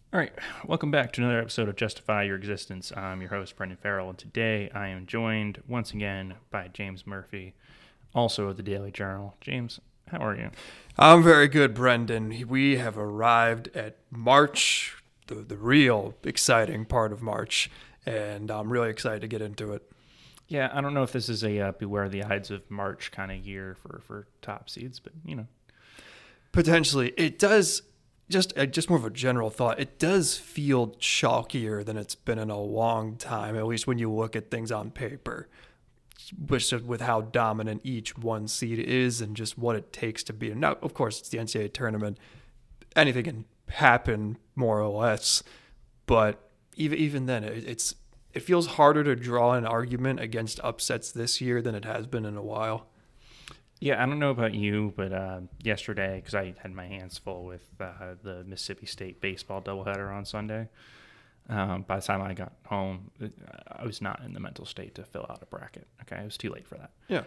All right, welcome back to another episode of Justify Your Existence. I'm your host, Brendan Farrell, and today I am joined once again by James Murphy, also of the Daily Journal. James, how are you? I'm very good, Brendan. We have arrived at March, the real exciting part of March, and I'm really excited to get into it. Yeah, I don't know if this is a beware the Ides of March kind of year for top seeds, but Potentially, it does. Just more of a general thought. It does feel chalkier than it's been in a long time, at least when you look at things on paper, which with how dominant each one seed is and just what it takes to beat. Now, of course, it's the NCAA tournament. Anything can happen, more or less, but even then, it feels harder to draw an argument against upsets this year than it has been in a while. Yeah, I don't know about you, but yesterday, because I had my hands full with the Mississippi State baseball doubleheader on Sunday, by the time I got home, I was not in the mental state to fill out a bracket. Okay, it was too late for that. Yeah.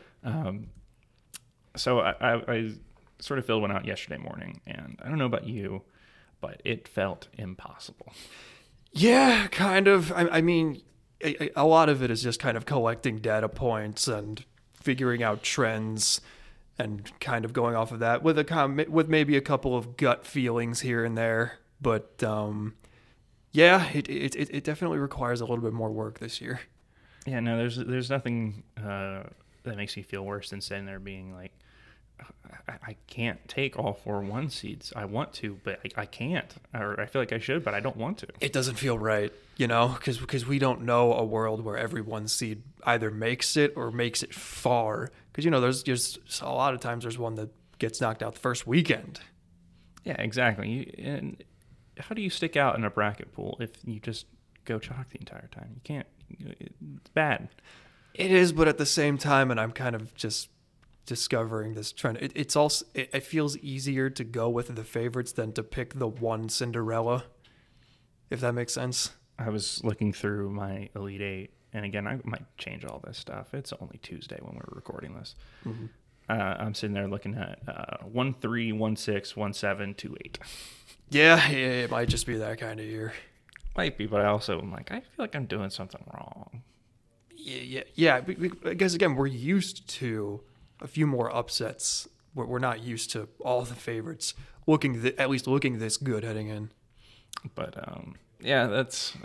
So I sort of filled one out yesterday morning, and I don't know about you, but it felt impossible. Yeah, kind of. I mean, a lot of it is just kind of collecting data points and figuring out trends and kind of going off of that with maybe a couple of gut feelings here and there. But yeah, it definitely requires a little bit more work this year. Yeah, no, there's nothing that makes me feel worse than sitting there being like, I can't take all 4 1 seeds. I want to, but I can't. Or I feel like I should, but I don't want to. It doesn't feel right, because we don't know a world where every 1 seed either makes it or makes it far. Because, there's just a lot of times there's one that gets knocked out the first weekend. Yeah, exactly. And how do you stick out in a bracket pool if you just go chalk the entire time? You can't. It's bad. It is, but at the same time, and I'm kind of just discovering this trend. It feels easier to go with the favorites than to pick the one Cinderella, if that makes sense. I was looking through my Elite Eight, and again, I might change all this stuff. It's only Tuesday when we're recording this. Mm-hmm. I'm sitting there looking at 1-3, 1-6, 1-7, 2-8. Yeah, it might just be that kind of year. Might be, but I also am like, I feel like I'm doing something wrong. Yeah. Because again, we're used to a few more upsets. We're not used to all the favorites at least looking this good heading in. But yeah, that's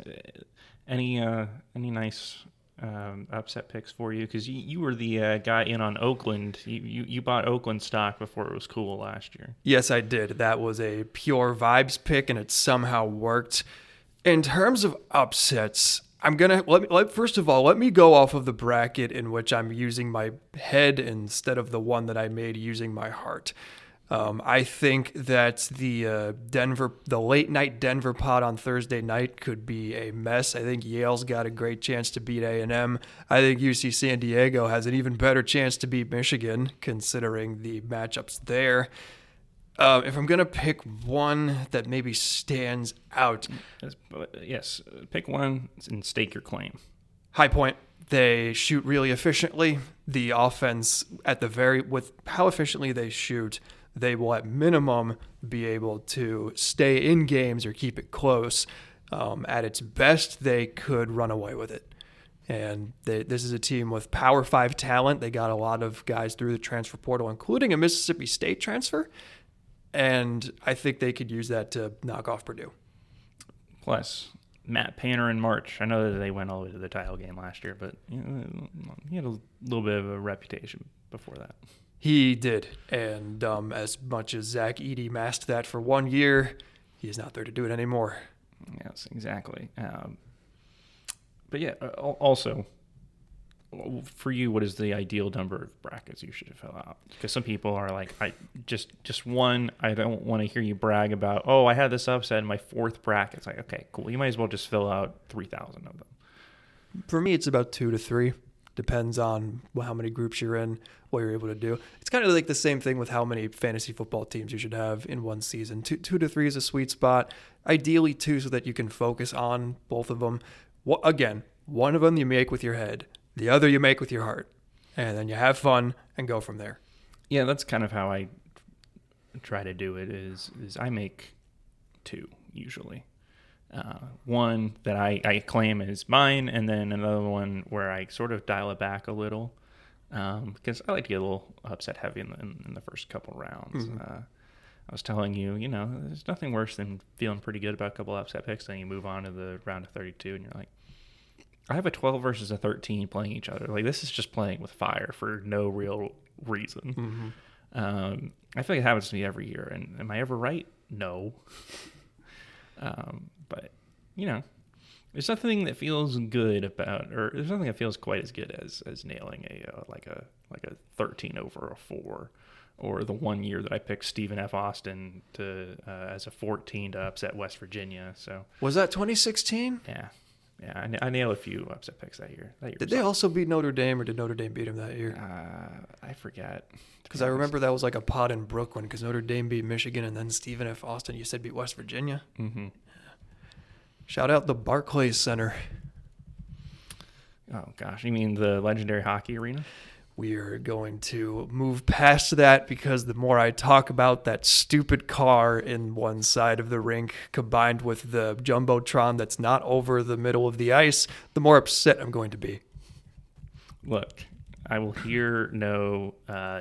any nice upset picks for you, because you were the guy in on Oakland. You bought Oakland stock before it was cool last year. Yes, I did. That was a pure vibes pick, and it somehow worked. In terms of upsets, I'm gonna first of all, let me go off of the bracket in which I'm using my head instead of the one that I made using my heart. I think that the late night Denver pod on Thursday night could be a mess. I think Yale's got a great chance to beat A&M. I think UC San Diego has an even better chance to beat Michigan, considering the matchups there. If I'm going to pick one that maybe stands out. Yes, pick one and stake your claim. High Point. They shoot really efficiently. The offense, with how efficiently they shoot, they will at minimum be able to stay in games or keep it close. At its best, they could run away with it. And this is a team with Power 5 talent. They got a lot of guys through the transfer portal, including a Mississippi State transfer. And I think they could use that to knock off Purdue. Plus, Matt Painter in March. I know that they went all the way to the title game last year, but he had a little bit of a reputation before that. He did. And as much as Zach Edey masked that for 1 year, he is not there to do it anymore. Yes, exactly. But yeah, also, for you, what is the ideal number of brackets you should fill out? Because some people are like, I just one. I don't want to hear you brag about, oh, I had this upset in my 4th bracket. It's like, okay, cool. You might as well just fill out 3,000 of them. For me, it's about 2 to 3. Depends on how many groups you're in, what you're able to do. It's kind of like the same thing with how many fantasy football teams you should have in one season. Two to 3 is a sweet spot. Ideally 2 so that you can focus on both of them. Again, one of them you make with your head. The other you make with your heart, and then you have fun and go from there. Yeah, that's kind of how I try to do it. Is I make 2 usually. One that I claim is mine, and then another one where I sort of dial it back a little because I like to get a little upset heavy in the first couple rounds. I was telling you, there's nothing worse than feeling pretty good about a couple upset picks, then you move on to the round of 32, and you're like, I have a 12 versus a 13 playing each other. Like, this is just playing with fire for no real reason. I feel like it happens to me every year, and am I ever right? No. But there's nothing that feels good about, or there's nothing that feels quite as good as nailing a 13 over a 4, or the one year that I picked Stephen F. Austin to as a 14 to upset West Virginia. So was that 2016? Yeah, I nailed a few upset picks that year. Did they also beat Notre Dame, or did Notre Dame beat them that year? I forget. Because I remember that was like a pod in Brooklyn, because Notre Dame beat Michigan, and then Stephen F. Austin, you said, beat West Virginia. Mm-hmm. Shout out the Barclays Center. Oh, gosh. You mean the legendary hockey arena? We are going to move past that, because the more I talk about that stupid car in one side of the rink combined with the Jumbotron that's not over the middle of the ice, the more upset I'm going to be. Look, I will hear no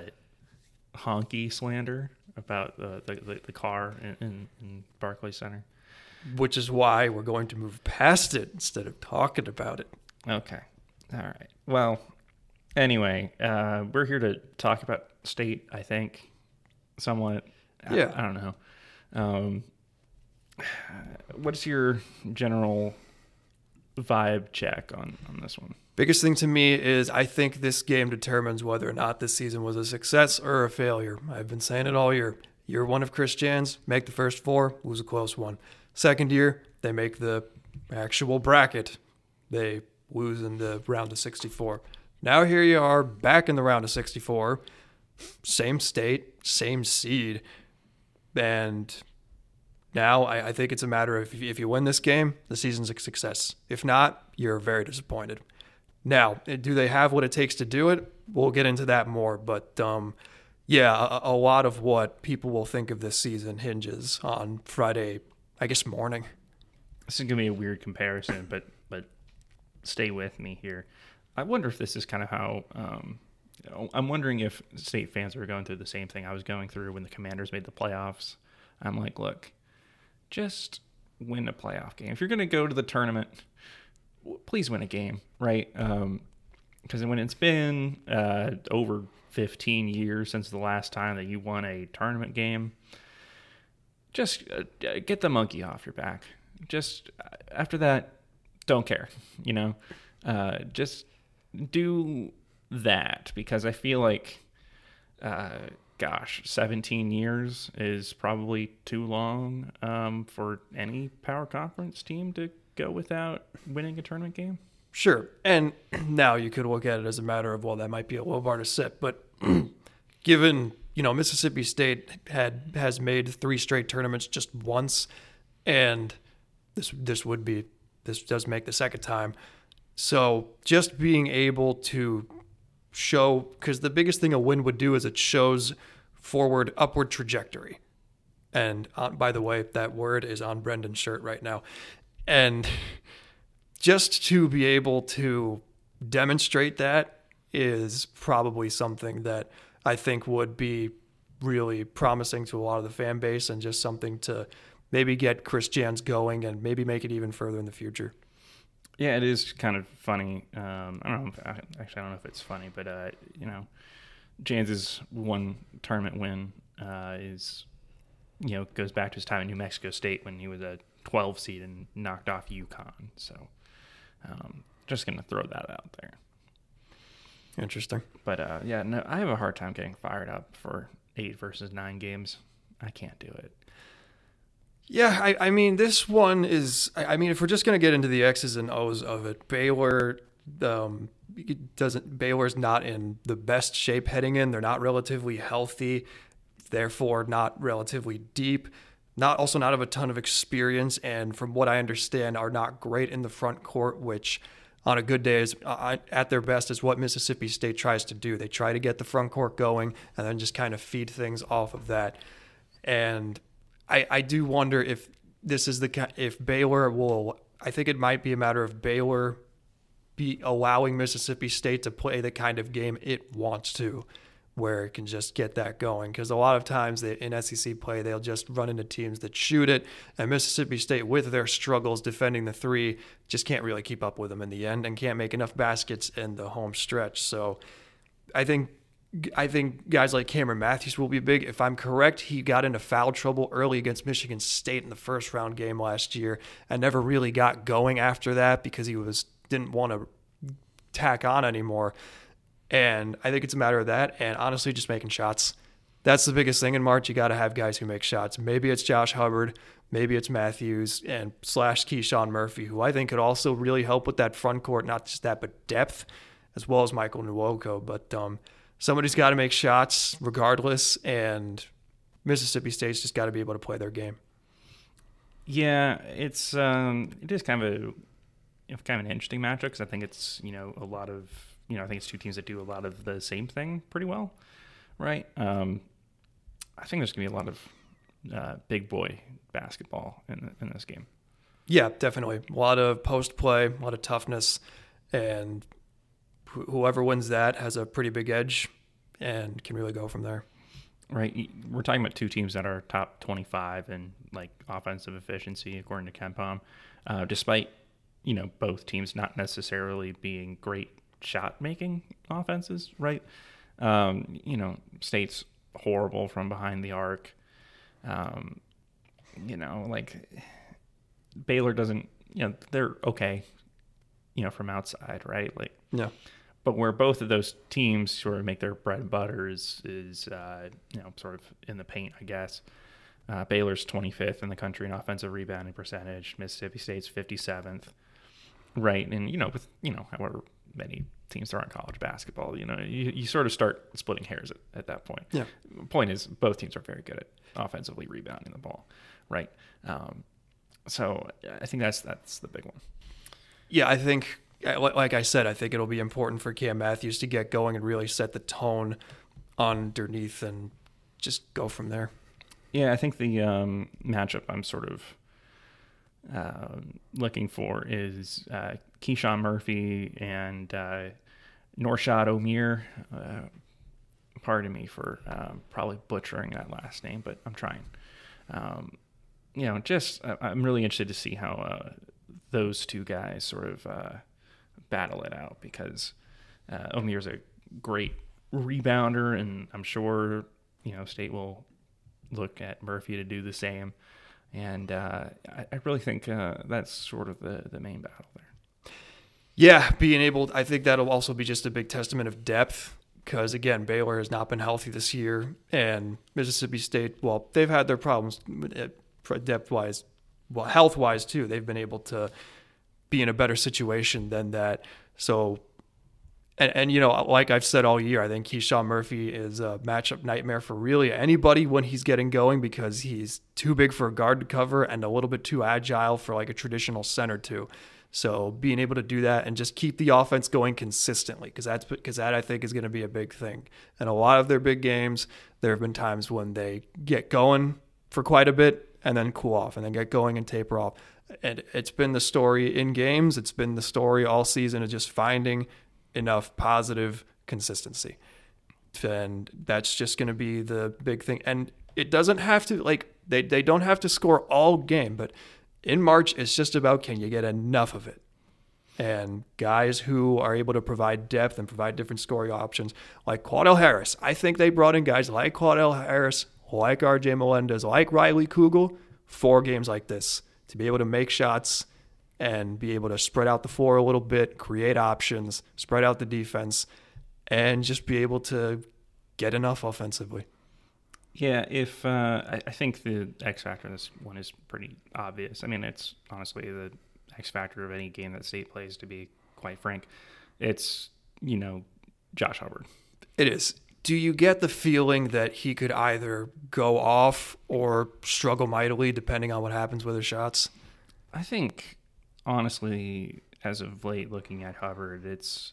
honky slander about the car in Barclays Center. Which is why we're going to move past it instead of talking about it. Okay. All right. Well, anyway, we're here to talk about state, I think, somewhat. Yeah. I don't know. What's your general vibe check on this one? Biggest thing to me is I think this game determines whether or not this season was a success or a failure. I've been saying it all year. Year one of Chris Jans, make the first 4, lose a close one. Second year, they make the actual bracket. They lose in the round of 64. Now here you are, back in the round of 64. Same state, same seed. And now I think it's a matter of if you win this game, the season's a success. If not, you're very disappointed. Now, do they have what it takes to do it? We'll get into that more. But yeah, a lot of what people will think of this season hinges on Friday, I guess, morning. This is going to be a weird comparison, but stay with me here. I wonder if this is kind of how I'm wondering if state fans are going through the same thing I was going through when the Commanders made the playoffs. I'm like, look, just win a playoff game. If you're going to go to the tournament, please win a game, right? Because when it's been over 15 years since the last time that you won a tournament game, just get the monkey off your back. Just after that, don't care, just do that, because I feel like, 17 years is probably too long for any power conference team to go without winning a tournament game. Sure. And now you could look at it as a matter of, well, that might be a low bar to set. But given, Mississippi State has made 3 straight tournaments just once, and this does make the second time. So just being able to show, because the biggest thing a win would do is it shows upward trajectory. And by the way, that word is on Brendan's shirt right now. And just to be able to demonstrate that is probably something that I think would be really promising to a lot of the fan base, and just something to maybe get Chris Jans going and maybe make it even further in the future. Yeah, it is kind of funny. I don't know if it's funny, but Jans' one tournament win goes back to his time at New Mexico State when he was a 12 seed and knocked off UConn. So just going to throw that out there. Interesting. But I have a hard time getting fired up for 8 versus 9 games. I can't do it. Yeah, I mean, this one is, if we're just going to get into the X's and O's of it, Baylor's not in the best shape heading in. They're not relatively healthy, therefore not relatively deep, not have a ton of experience, and from what I understand are not great in the front court, which on a good day is at their best is what Mississippi State tries to do. They try to get the front court going and then just kind of feed things off of that. And I do wonder if this is if Baylor will, I think it might be a matter of Baylor be allowing Mississippi State to play the kind of game it wants to, where it can just get that going. Because a lot of times in SEC play, they'll just run into teams that shoot it, and Mississippi State, with their struggles defending the three, just can't really keep up with them in the end and can't make enough baskets in the home stretch. So I think guys like Cameron Matthews will be big. If I'm correct, he got into foul trouble early against Michigan State in the first round game last year and never really got going after that because he didn't want to tack on anymore. And I think it's a matter of that and honestly just making shots. That's the biggest thing in March. You got to have guys who make shots. Maybe it's Josh Hubbard, maybe it's Matthews and / Keyshawn Murphy, who I think could also really help with that front court, not just that, but depth, as well as Michael Nwoko. But somebody's got to make shots regardless, and Mississippi State's just got to be able to play their game. Yeah, it is kind of an interesting matchup because I think it's a lot of I think it's two teams that do a lot of the same thing pretty well, right? I think there's gonna be a lot of big boy basketball in this game. Yeah, definitely. A lot of post play, a lot of toughness, and whoever wins that has a pretty big edge and can really go from there. Right. We're talking about two teams that are top 25 in like offensive efficiency, according to KenPom, despite, both teams not necessarily being great shot making offenses. Right. State's horrible from behind the arc. Baylor doesn't, they're okay, from outside. Right. Yeah. But where both of those teams sort of make their bread and butter is sort of in the paint, I guess. Baylor's 25th in the country in offensive rebounding percentage. Mississippi State's 57th, right? And with however many teams there are in college basketball, you sort of start splitting hairs at that point. Yeah. The point is, both teams are very good at offensively rebounding the ball, right? So I think that's the big one. Yeah, I think. Like I said, I think it'll be important for Cam Matthews to get going and really set the tone underneath and just go from there. Yeah, I think the matchup I'm sort of looking for is Keyshawn Murphy and Norshad Omier. Pardon me for probably butchering that last name, but I'm trying. I'm really interested to see how those two guys sort of battle it out because Omier's a great rebounder, and I'm sure State will look at Murphy to do the same. And I really think that's sort of the main battle there. Yeah, I think that'll also be just a big testament of depth because, again, Baylor has not been healthy this year, and Mississippi State, well, they've had their problems depth-wise, well, health-wise too. They've been able to be in a better situation than that. So, and like I've said all year, I think Keyshawn Murphy is a matchup nightmare for really anybody when he's getting going because he's too big for a guard to cover and a little bit too agile for like a traditional center too. So being able to do that and just keep the offense going consistently, because that I think is going to be a big thing. And a lot of their big games, there have been times when they get going for quite a bit and then cool off and then get going and taper off. And it's been the story in games. It's been the story all season of just finding enough positive consistency. And that's just going to be the big thing. And it doesn't have to, they don't have to score all game, but in March, it's just about can you get enough of it? And guys who are able to provide depth and provide different scoring options, like Claudell Harris. I think they brought in guys like Claudell Harris, like RJ Melendez, like Riley Kugel, for games like this, to be able to make shots and be able to spread out the floor a little bit, create options, spread out the defense, and just be able to get enough offensively. Yeah, if I think the X factor in this one is pretty obvious. I mean, it's honestly the X factor of any game that State plays, to be quite frank. It's, Josh Hubbard. It is. Do you get the feeling that he could either go off or struggle mightily depending on what happens with his shots? I think, honestly, as of late, looking at Hubbard,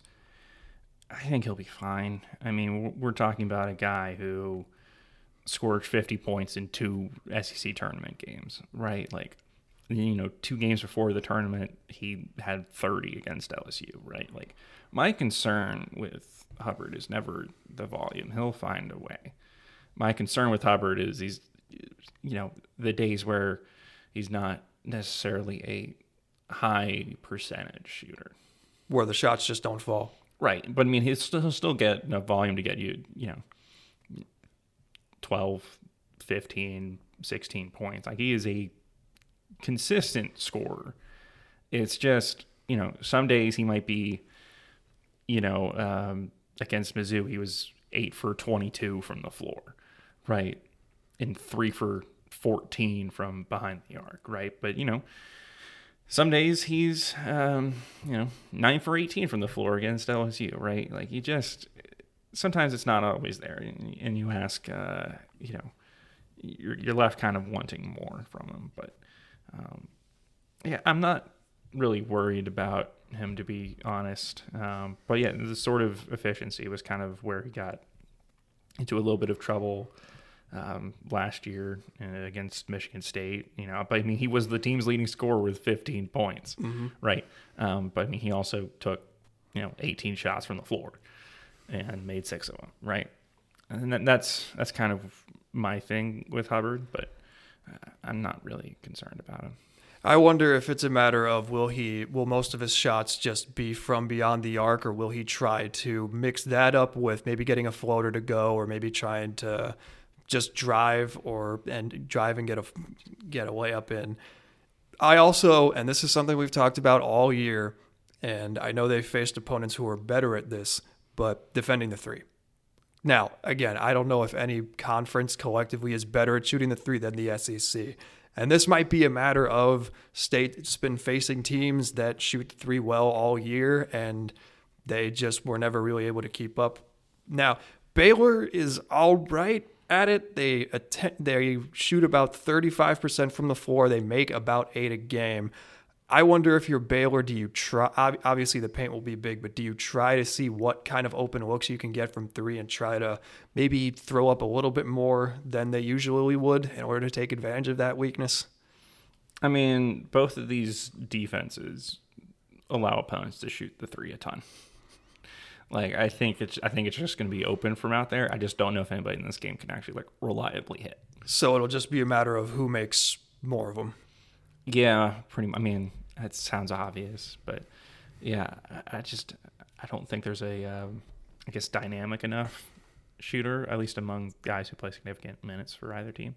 I think he'll be fine. I mean, we're talking about a guy who scored 50 points in 2 SEC tournament games, right? Like, 2 games before the tournament, he had 30 against LSU, right? Like, my concern with Hubbard is never the volume. He'll find a way. My concern with Hubbard is the days where he's not necessarily a high percentage shooter. Where the shots just don't fall. Right. But, I mean, he'll still get enough volume to get you, 12, 15, 16 points. Like, he is a consistent scorer. It's just, some days he might be, against Mizzou, he was 8 for 22 from the floor, right? And 3 for 14 from behind the arc, right? But, some days he's, 9 for 18 from the floor against LSU, right? Like, sometimes it's not always there. And you ask, you're left kind of wanting more from him. But, I'm not really worried about him, to be honest. But, yeah, the sort of efficiency was kind of where he got into a little bit of trouble last year against Michigan State, but I mean, he was the team's leading scorer with 15 points, right? But I mean, he also took, 18 shots from the floor and made 6 of them, right? And that's kind of my thing with Hubbard, but I'm not really concerned about him. I wonder if it's a matter of will most of his shots just be from beyond the arc, or will he try to mix that up with maybe getting a floater to go, or maybe trying to just drive and get a layup in. I also, and this is something we've talked about all year, and I know they've faced opponents who are better at this, but defending the 3. Now, again, I don't know if any conference collectively is better at shooting the 3 than the SEC. And this might be a matter of State's been facing teams that shoot the 3 well all year, and they just were never really able to keep up. Now, Baylor is all right at it. They shoot about 35% from the floor. They make about 8 a game. I wonder if you're Baylor, do you try? Obviously, the paint will be big, but do you try to see what kind of open looks you can get from 3 and try to maybe throw up a little bit more than they usually would in order to take advantage of that weakness? I mean, both of these defenses allow opponents to shoot the 3 a ton. Like, I think it's just going to be open from out there. I just don't know if anybody in this game can actually reliably hit. So it'll just be a matter of who makes more of them. Yeah, pretty much. I mean, that sounds obvious, but yeah, I don't think there's a dynamic enough shooter, at least among guys who play significant minutes for either team,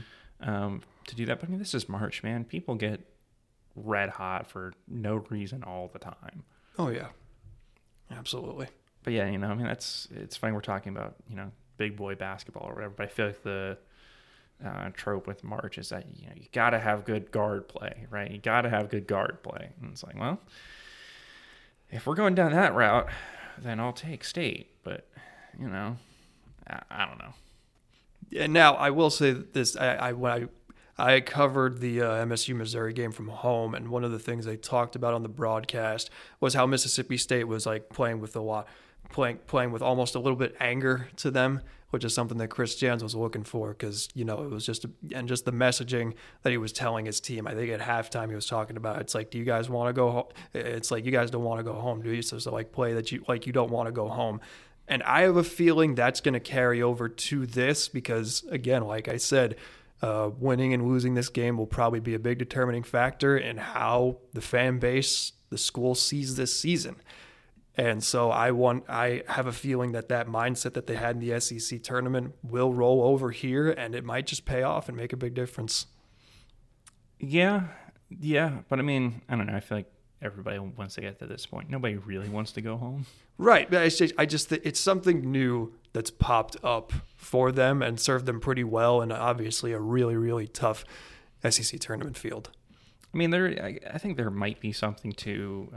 to do that. But I mean, this is March, man. People get red hot for no reason all the time. Oh yeah, absolutely. But yeah, I mean, it's funny we're talking about, big boy basketball or whatever, but I feel like the trope with March is that, you got to have good guard play, right? You got to have good guard play. And it's like, well, if we're going down that route, then I'll take State. But, I don't know. And now I will say this, when I covered the MSU Missouri game from home, and one of the things they talked about on the broadcast was how Mississippi State was playing with almost a little bit anger to them, which is something that Chris Jans was looking for, because it was just the messaging that he was telling his team. I think at halftime he was talking about, it's like, do you guys want to go home? It's like, you guys don't want to go home, do you? So play that you don't want to go home. And I have a feeling that's going to carry over to this, because again, like I said, winning and losing this game will probably be a big determining factor in how the fan base, the school sees this season. And so I have a feeling that mindset that they had in the SEC tournament will roll over here, and it might just pay off and make a big difference. Yeah. But I mean, I don't know. I feel like everybody wants to get to this point. Nobody really wants to go home. Right. But I just it's something new that's popped up for them and served them pretty well, and obviously a really, really tough SEC tournament field. I mean, I think there might be something to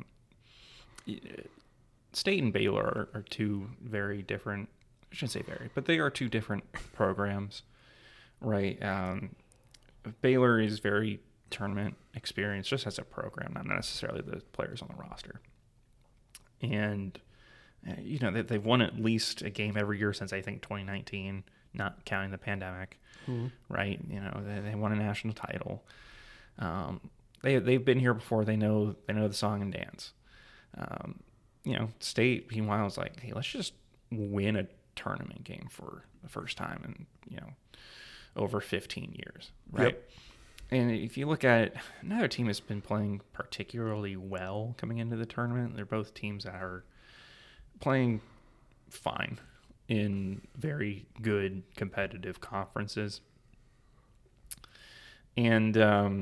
State and Baylor are two very different. I shouldn't say very, but they are two different programs, right? Baylor is very tournament experience just as a program, not necessarily the players on the roster. And they've won at least a game every year since I think 2019, not counting the pandemic, right? They won a national title. They've been here before. They know the song and dance. State meanwhile is like, hey, let's just win a tournament game for the first time in over 15 years, right? Yep. And if you look at it, neither team has been playing particularly well coming into the tournament. They're both teams that are playing fine in very good competitive conferences. And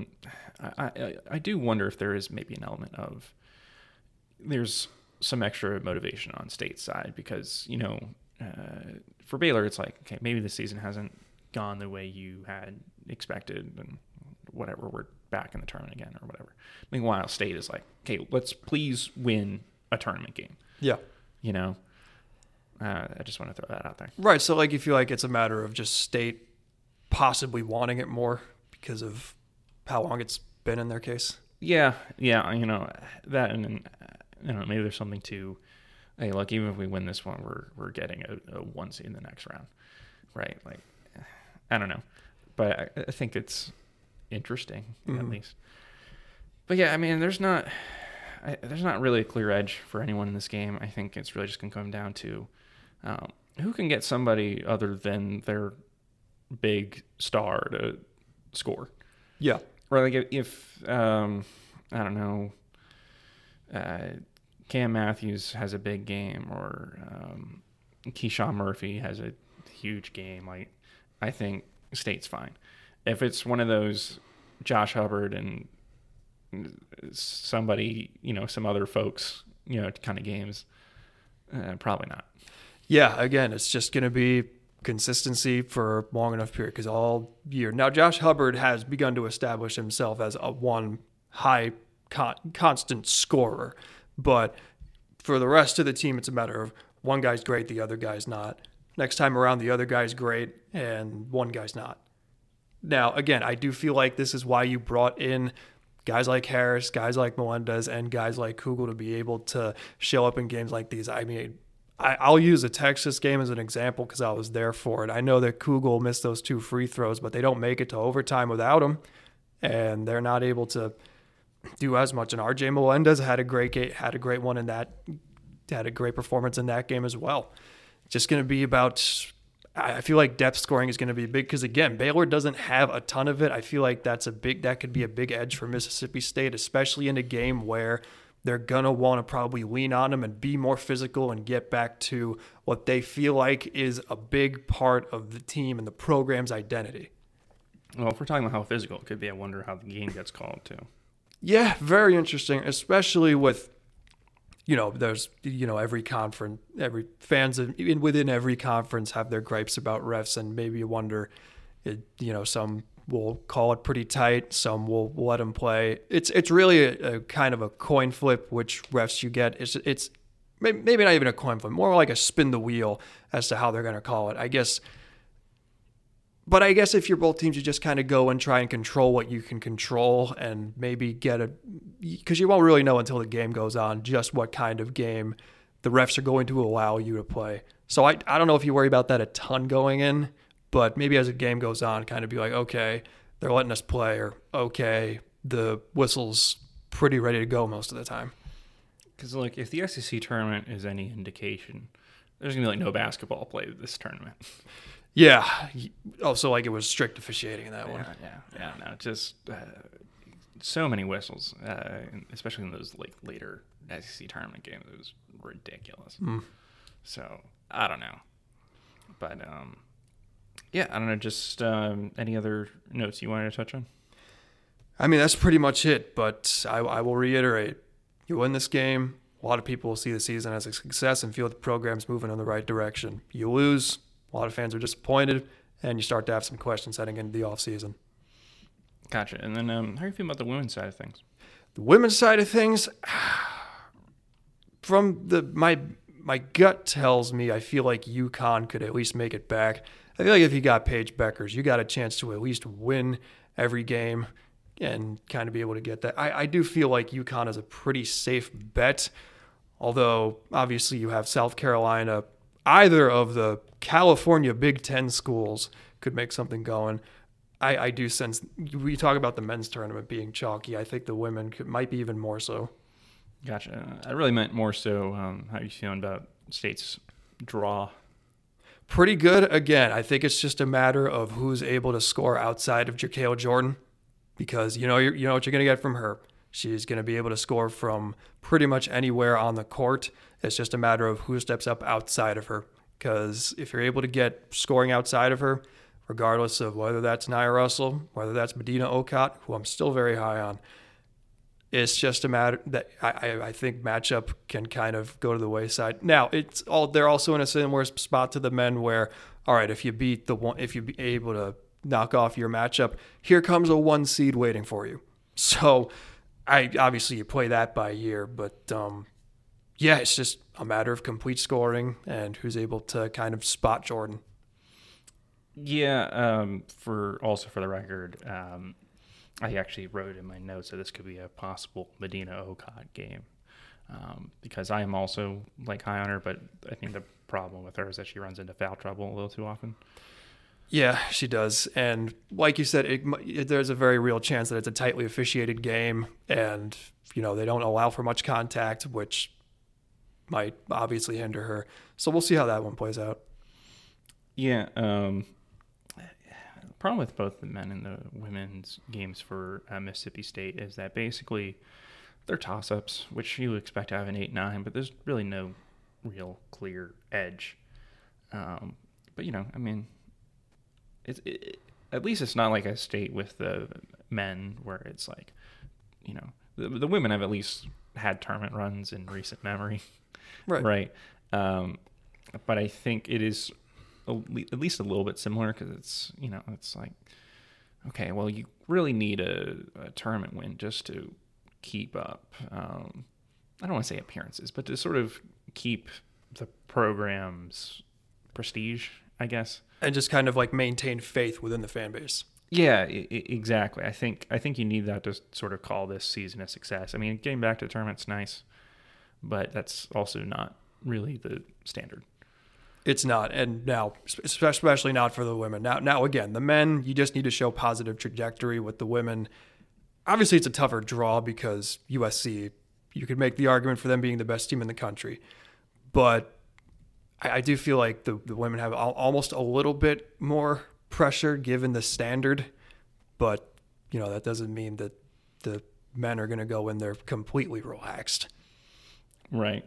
I do wonder if there is maybe an element of there's some extra motivation on State's side because, for Baylor, it's like, okay, maybe the season hasn't gone the way you had expected and whatever, we're back in the tournament again or whatever. Meanwhile, State is like, okay, let's please win a tournament game. Yeah. I just want to throw that out there. Right. So, like, you feel like it's a matter of just State possibly wanting it more because of how long it's been in their case? Yeah. That and maybe there's something to, hey, look, even if we win this one, we're getting a 1 seed in the next round, right? Like, I don't know. But I think it's interesting, at least. But yeah, I mean, there's not really a clear edge for anyone in this game. I think it's really just going to come down to who can get somebody other than their big star to score. Yeah. Or like if I don't know, Cam Matthews has a big game or Keyshawn Murphy has a huge game, like I think State's fine. If it's one of those Josh Hubbard and somebody, some other folks, kind of games, probably not. Yeah, again, it's just going to be consistency for a long enough period because all year. Now, Josh Hubbard has begun to establish himself as a one high constant scorer, but for the rest of the team, it's a matter of one guy's great, the other guy's not. Next time around, the other guy's great, and one guy's not. Now, again, I do feel like this is why you brought in guys like Harris, guys like Melendez, and guys like Kugel to be able to show up in games like these. I mean, I'll use a Texas game as an example because I was there for it. I know that Kugel missed those 2 free throws, but they don't make it to overtime without him, and they're not able to do as much. And RJ Melendez had a great one in that, had a great performance in that game as well. Just going to be about, I feel like depth scoring is going to be big because, again, Baylor doesn't have a ton of it. I feel like that could be a big edge for Mississippi State, especially in a game where they're going to want to probably lean on them and be more physical and get back to what they feel like is a big part of the team and the program's identity. Well, if we're talking about how physical it could be, I wonder how the game gets called too. Yeah, very interesting, especially with, there's, every conference, every fans within every conference have their gripes about refs, and maybe you wonder, some will call it pretty tight, some will let them play. It's really a kind of a coin flip which refs you get. It's maybe not even a coin flip, more like a spin the wheel as to how they're going to call it, I guess. But I guess if you're both teams, you just kind of go and try and control what you can control and maybe because you won't really know until the game goes on just what kind of game the refs are going to allow you to play. So I don't know if you worry about that a ton going in, but maybe as the game goes on, kind of be like, okay, they're letting us play, or okay, the whistle's pretty ready to go most of the time. Because like if the SEC tournament is any indication, there's going to be like no basketball played this tournament. Yeah. Also, like it was strict officiating in that one. Yeah. No, just so many whistles, especially in those like later SEC tournament games. It was ridiculous. So I don't know, but yeah, I don't know. Just any other notes you wanted to touch on? I mean, that's pretty much it. But I will reiterate: you win this game, a lot of people will see the season as a success and feel the program's moving in the right direction. You lose. A lot of fans are disappointed, and you start to have some questions heading into the offseason. Gotcha. And then how are you feeling about the women's side of things? The women's side of things, from my gut tells me I feel like UConn could at least make it back. I feel like if you got Paige Beckers, you got a chance to at least win every game and kind of be able to get that. I do feel like UConn is a pretty safe bet, although obviously you have South Carolina. Either of the California Big Ten schools could make something going. I do sense we talk about the men's tournament being chalky. I think the women might be even more so. Gotcha. I really meant more so how you feeling about State's draw. Pretty good. Again, I think it's just a matter of who's able to score outside of Jakail Jordan, because you know what you're going to get from her. She's going to be able to score from pretty much anywhere on the court. It's just a matter of who steps up outside of her. Because if you're able to get scoring outside of her, regardless of whether that's Nia Russell, whether that's Medina Okot, who I'm still very high on, it's just a matter that I think matchup can kind of go to the wayside. Now they're also in a similar spot to the men where, all right, if you beat the one, if you be able to knock off your matchup, here comes a 1 seed waiting for you. So obviously you play that by ear, but yeah, it's just a matter of complete scoring and who's able to kind of spot Jordan. Yeah, for the record, I actually wrote in my notes that this could be a possible Medina Okot game, because I am also like high on her, but I think the problem with her is that she runs into foul trouble a little too often. Yeah, she does. And like you said, there's a very real chance that it's a tightly officiated game and, they don't allow for much contact, which might obviously hinder her. So we'll see how that one plays out. Yeah. The problem with both the men and the women's games for Mississippi State is that basically they're toss-ups, which you expect to have an 8-9, but there's really no real clear edge. But, at least it's not like a State with the men where it's like, the women have at least had tournament runs in recent memory. Right. But I think it is at least a little bit similar because it's, it's like, okay, well, you really need a tournament win just to keep up. I don't want to say appearances, but to sort of keep the program's prestige, I guess. And just kind of like maintain faith within the fan base. Yeah, exactly. I think you need that to sort of call this season a success. I mean, getting back to the tournament's nice, but that's also not really the standard. It's not, and now, especially not for the women. Now again, the men, you just need to show positive trajectory. With the women, obviously it's a tougher draw because USC, you could make the argument for them being the best team in the country. But I do feel like the women have almost a little bit more pressure given the standard, but that doesn't mean that the men are going to go in there completely relaxed. Right.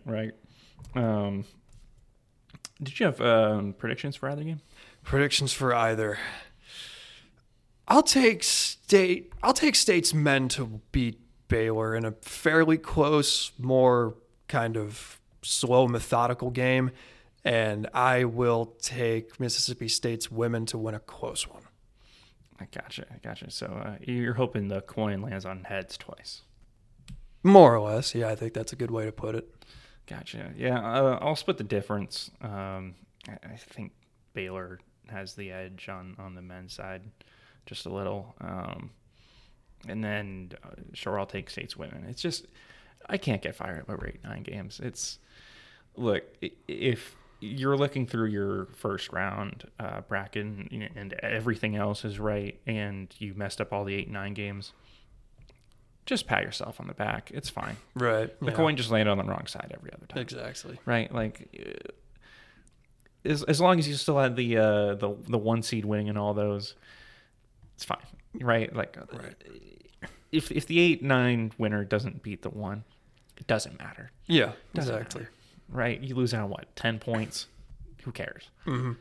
Did you have predictions for either game? Predictions for either. I'll take State's men to beat Baylor in a fairly close, more kind of slow, methodical game. And I will take Mississippi State's women to win a close one. I gotcha. So you're hoping the coin lands on heads twice. More or less. Yeah, I think that's a good way to put it. Gotcha. Yeah, I'll split the difference. I think Baylor has the edge on the men's side just a little. And then sure, I'll take State's women. It's just, I can't get fired up over 8-9 games. Look, if you're looking through your first round bracket and everything else is right and you messed up all the 8-9 games, just pat yourself on the back. It's fine. Right. The coin just landed on the wrong side every other time. Exactly. Right. Like, as long as you still had the 1 seed winning and all those, it's fine. Right. Like, right. If the 8-9 winner doesn't beat the 1, it doesn't matter. Yeah. Exactly. Matter. Right. You lose out on 10 points. Who cares? Mm-hmm.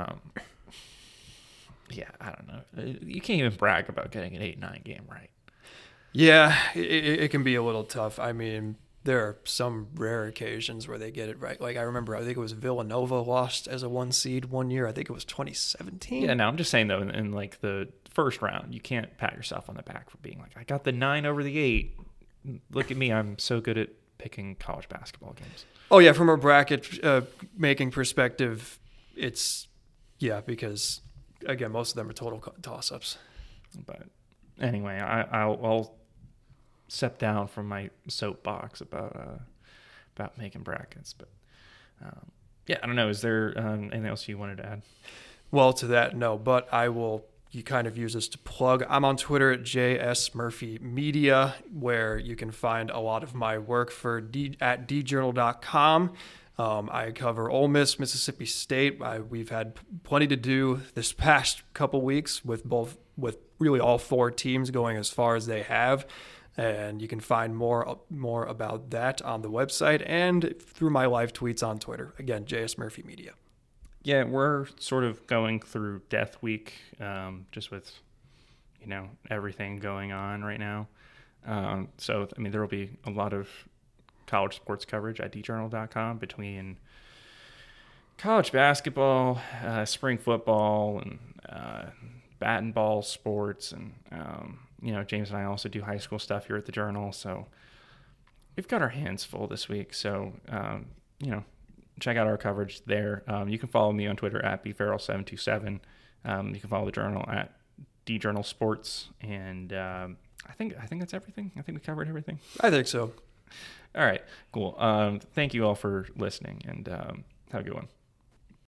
Yeah. I don't know. You can't even brag about getting an 8-9 game right. Yeah, it can be a little tough. I mean, there are some rare occasions where they get it right. Like I think it was Villanova lost as a 1 seed one year. I think it was 2017. Yeah, no, I'm just saying though, in like the first round, you can't pat yourself on the back for being like, I got the 9 over the 8. Look at me, I'm so good at picking college basketball games. Oh yeah, from a bracket making perspective, it's because again, most of them are total toss-ups. But anyway, I'll step down from my soapbox about making brackets, but yeah, I don't know. Is there anything else you wanted to add? Well, to that, no, but I will you kind of use this to plug. I'm on Twitter at JS Murphy Media, where you can find a lot of my work for at djournal.com. I cover Ole Miss, Mississippi State. We've had plenty to do this past couple weeks with really all 4 teams going as far as they have. And you can find more about that on the website and through my live tweets on Twitter. Again, JS Murphy Media. Yeah, we're sort of going through Death Week, just with, everything going on right now. So, there will be a lot of college sports coverage at djournal.com between college basketball, spring football, and bat and ball sports. And, James and I also do high school stuff here at the Journal. So we've got our hands full this week. So, check out our coverage there. You can follow me on Twitter at bfarrell727. You can follow the Journal at djournalsports. And I think that's everything. I think we covered everything. I think so. All right, cool. Thank you all for listening, and have a good one.